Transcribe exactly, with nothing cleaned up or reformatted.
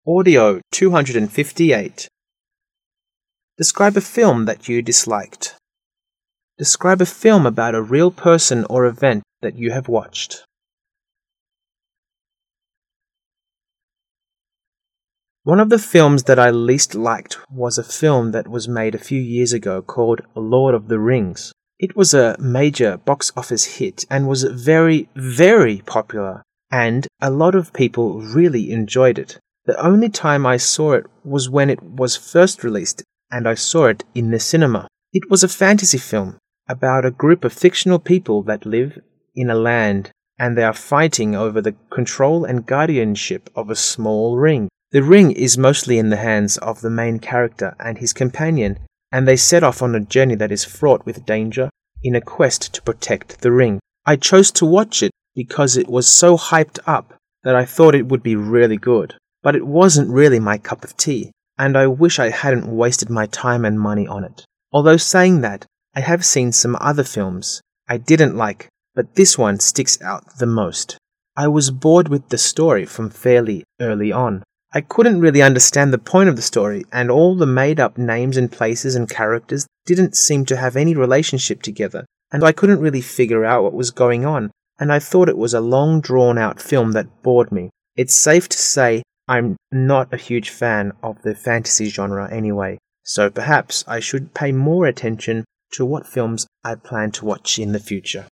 Audio two hundred fifty-eight. Describe a film that you disliked. Describe a film about a real person or event that you have watched. One of the films that I least liked was a film that was made a few years ago called Lord of the Rings. It was a major box office hit and was very, very popular, and a lot of people really enjoyed it. The only time I saw it was when it was first released, and I saw it in the cinema. It was a fantasy film about a group of fictional people that live in a land, and they are fighting over the control and guardianship of a small ring. The ring is mostly in the hands of the main character and his companion, and they set off on a journey that is fraught with danger in a quest to protect the ring. I chose to watch it because it was so hyped up that I thought it would be really good. But it wasn't really my cup of tea, and I wish I hadn't wasted my time and money on it. Although saying that, I have seen some other films I didn't like, but this one sticks out the most. I was bored with the story from fairly early on. I couldn't really understand the point of the story, and all the made-up names and places and characters didn't seem to have any relationship together, and I couldn't really figure out what was going on, and I thought it was a long drawn-out film that bored me. It's safe to say I'm not a huge fan of the fantasy genre anyway, so perhaps I should pay more attention to what films I plan to watch in the future.